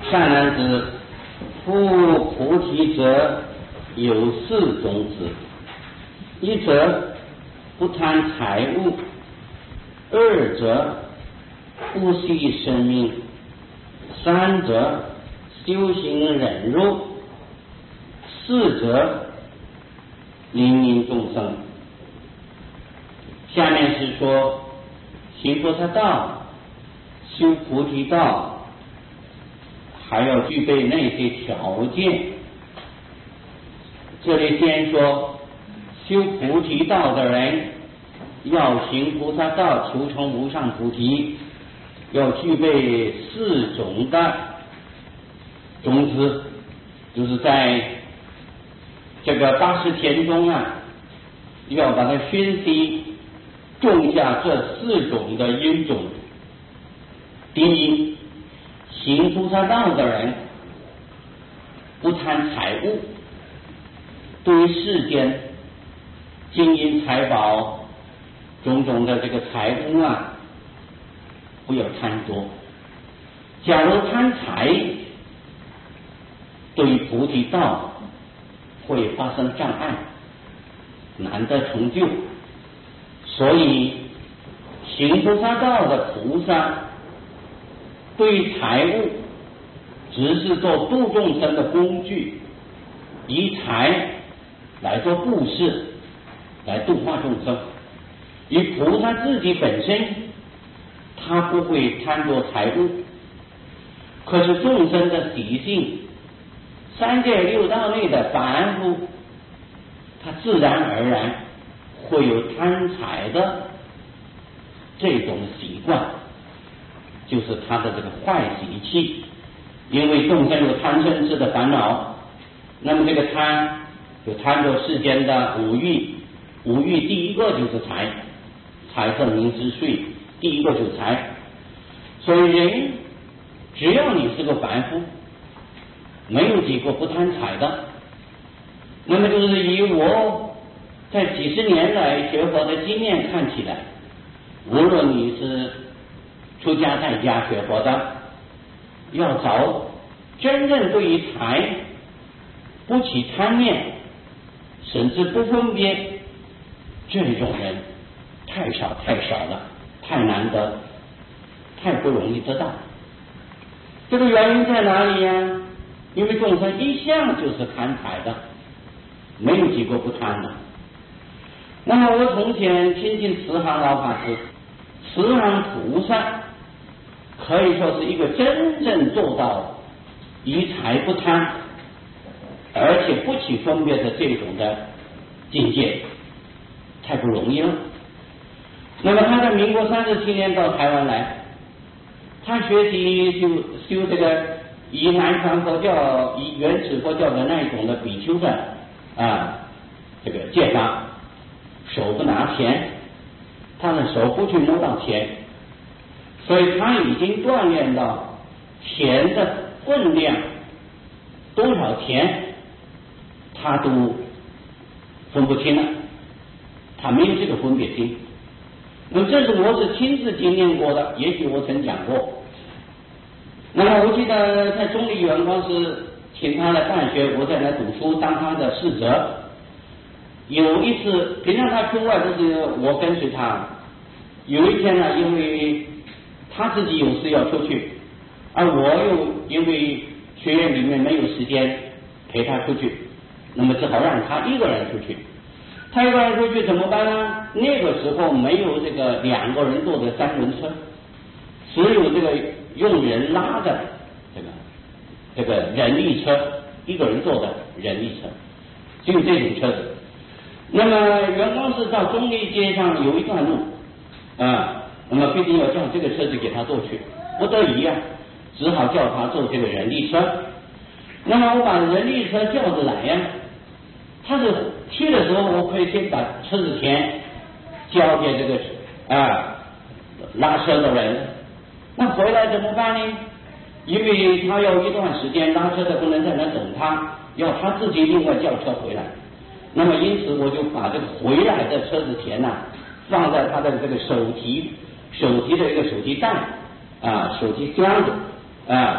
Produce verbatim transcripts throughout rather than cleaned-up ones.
善男子，复菩提者有四种子：一者不贪财物，二者不惜生命，三者修行忍辱，四者临命众生。下面是说行菩萨道、修菩提道，还要具备那些条件。这里先说修菩提道的人要行菩萨道，求成无上菩提，要具备四种的种子，就是在这个八十田中啊，要把它熏习种下这四种的因种。第一，行菩萨道的人不贪财物，对于世间金银财宝种种的这个财物啊，不要贪多。假如贪财，对于菩提道会发生障碍，难得成就。所以行菩萨道的菩萨对财物只是做度众生的工具，以财来做布施，来度化众生。以菩萨自己本身他不会贪多财物，可是众生的习性，三界六道内的凡夫，他自然而然会有贪财的这种习惯，就是他的这个坏习气。因为众生有贪嗔痴的烦恼，那么这个贪就贪着世间的五欲，五欲第一个就是财，财色名食睡，第一个就是财。所以人只要你是个凡夫，没有几个不贪财的。那么就是以我在几十年来学佛的经验看起来，无论你是出家在家学佛的，要找真正对于财不起贪念，甚至不分别，这种人太少太少了，太难得，太不容易得到。这个原因在哪里呀？因为众生一向就是贪财的，没有几个不贪的。那么我从前亲近慈航老法师，慈航菩萨可以说是一个真正做到以财不贪，而且不起分别的这种的境界，太不容易了。那么他在民国三十七年到台湾来，他学习修修这个以南传佛教、以原始佛教的那一种的比丘的啊这个戒法，手不拿钱，他的手不去摸到钱，所以他已经锻炼到钱的分量多少钱他都分不清了，他没有这个分别心。那么这是我是亲自经验过的，也许我曾讲过。那么我记得在中立远光是请他来办学，我在那读书当他的侍者。有一次平常他出外都是我跟随他，有一天呢，因为他自己有事要出去，而我又因为学院里面没有时间陪他出去，那么只好让他一个人出去。他一个人出去怎么办呢？那个时候没有这个两个人坐的三轮车，只有这个用人拉的这个这个人力车，一个人坐的人力车，只有这种车子。那么元光寺到中立街上有一段路啊，那么必定要叫这个车子给他坐去，不得已啊，只好叫他坐这个人力车。那么我把人力车叫着来呀，他是去的时候，我可以先把车子钱交给这个啊拉车的人，那回来怎么办呢？因为他要一段时间，拉车的不能在那等他，要他自己另外叫车回来。那么因此我就把这个回来的车子钱呢、啊、放在他的这个手提手提的一个手提袋啊手提箱子啊，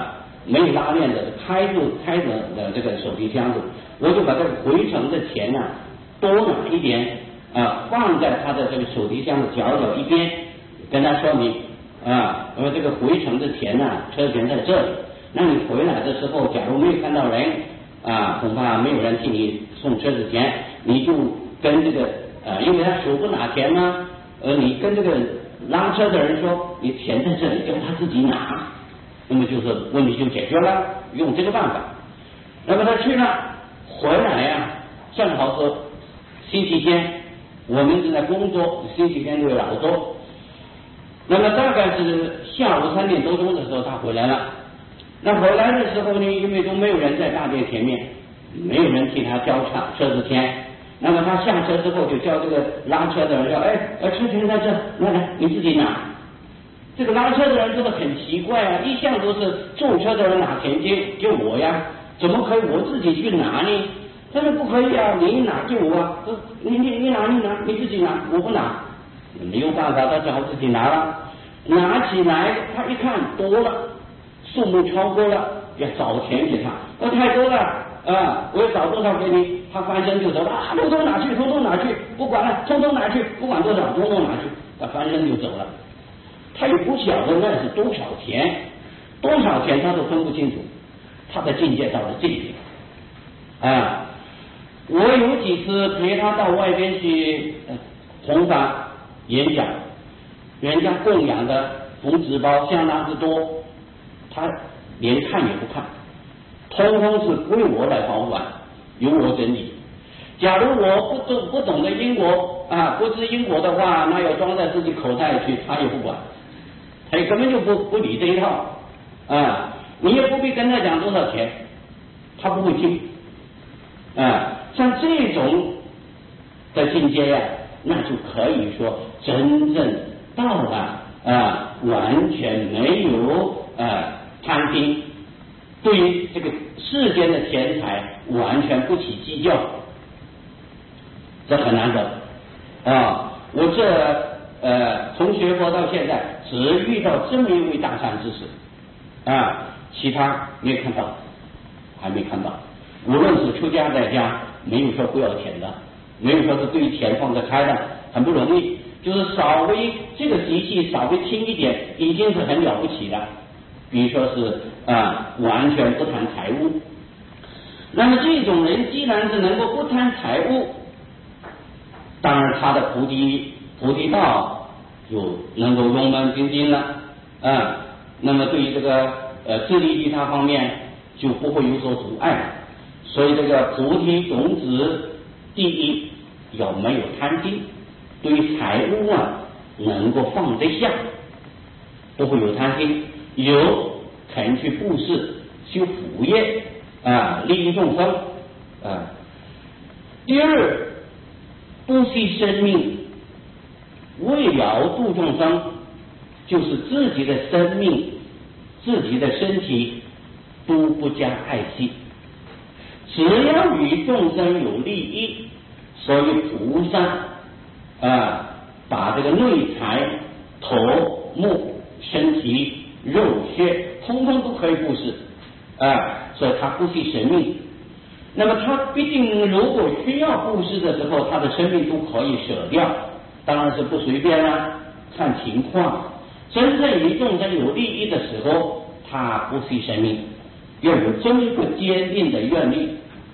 没有拉链的，开住开着的这个手提箱子，我就把这个回程的钱呢、啊、多拿一点啊，放在他的这个手提箱的角角一边，跟他说明啊，我说这个回程的钱呢、啊，车钱在这里，那你回来的时候，假如没有看到人啊，恐怕没有人替你送车子钱，你就跟这个啊，因为他手不拿钱嘛，呃，你跟这个拉车的人说，你钱在这里，叫他自己拿。那么就是问题就解决了，用这个办法。那么他去了，回来呀、啊，正好是星期天，我们正在工作，星期天就劳作。那么大概是下午三点多钟的时候，他回来了。那回来的时候呢，因为都没有人在大殿前面，没有人替他交车车子钱。那么他下车之后，就叫这个拉车的人说：“哎，呃，车钱在这，来来，你自己拿。”这个拉车的人真的很奇怪啊，一向都是坐车的人拿钱给给我呀，怎么可以我自己去拿呢？他说不可以啊，你拿给我啊，你你你拿你拿，你自己拿，我不拿，没有办法，他只好自己拿了。拿起来，他一看多了，数目超过了，要找钱给他，那太多了啊，我要找多少给你？他翻身就走了，啊，通通拿去，通通拿去，不管了，通通拿去，不管多少，通通拿去，他翻身就走了。他也不晓得那是多少钱，多少钱他都分不清楚，他的境界到了这一点啊！我有几次陪他到外边去弘法演讲，人家供养的红纸包相当之多，他连看也不看，通通是归我来保管，由我整理。假如我不懂不懂得因果啊，不知因果的话，那要装在自己口袋里去，他也不管。他根本就不不理这一套啊！你也不必跟他讲多少钱，他不会听啊。像这种的境界呀、啊，那就可以说真正到了啊，完全没有啊贪心，对于这个世间的钱财完全不起计较，这很难得啊！我这。呃，从学佛到现在，只遇到这么一位大善知识啊，其他没有看到，还没看到。无论是出家在家，没有说不要钱的，没有说是对钱放得开的，很不容易。就是稍微这个习气稍微轻一点，已经是很了不起的。比如说是啊，完全不谈财物。那么这种人既然是能够不贪财物，当然他的菩提。菩提道就能够融门精进了啊，那么对于这个呃自利利他方面就不会有所阻碍，所以这个菩提种子第一要没有贪心，对于财物啊能够放得下，不会有贪心，有肯去布施修福业啊，利益众生啊。第二，不惜生命。为了度众生，就是自己的生命、自己的身体都不加爱惜，只要与众生有利益，所以菩萨啊，把这个内财、头目、身体、肉血，通通都可以布施啊，所以他不惜生命。那么他毕竟如果需要布施的时候，他的生命都可以舍掉。当然是不随便啦、啊，看情况。真正与众生有利益的时候，他不惜生命，要有这么一个坚定的愿力。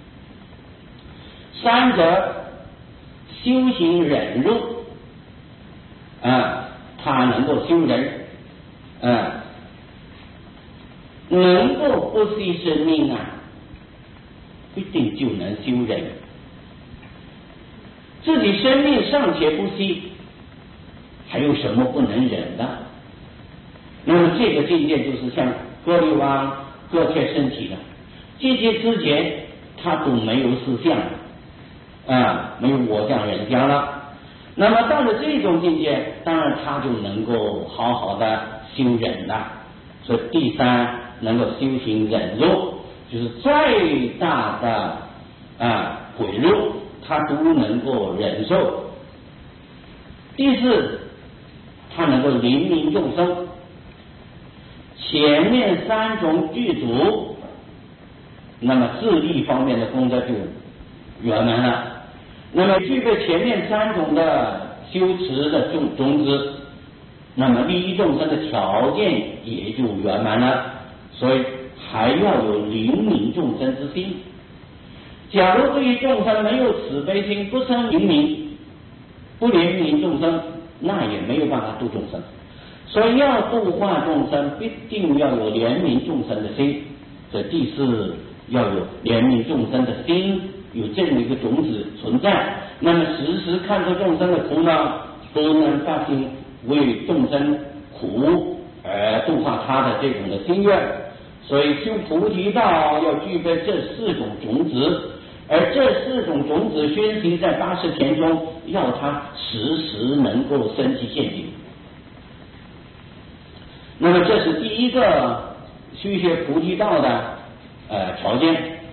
三者修行忍辱啊，他能够修忍啊，能够不惜生命啊，一定就能修忍。自己生命尚且不惜，还有什么不能忍的？那么这个境界就是像割利王割切身体的，这些之前他都没有思想啊，没有我这样人家了。那么到了这种境界，当然他就能够好好的修忍了。所以第三，能够修行忍辱，就是再大的啊毁辱，他都能够忍受。第四，他能够怜悯众生， 前面三种具足，那么自利方面的功德就圆满了。那么具备前面三种的修持的种种子，那么利益众生的条件也就圆满了。所以还要有怜悯众生之心。假如对于众生没有慈悲心，不生怜悯，不怜悯众生，那也没有办法度众生。所以要度化众生，必定要有怜悯众生的心。这第四，要有怜悯众生的心，有这么一个种子存在，那么时时看着众生的苦恼，都能发心为众生苦而度化他的这种的心愿。所以修菩提道要具备这四种种子，而这四种种子宣行在八十田中，要它时时能够升起现行。那么这是第一个修学菩提道的呃条件。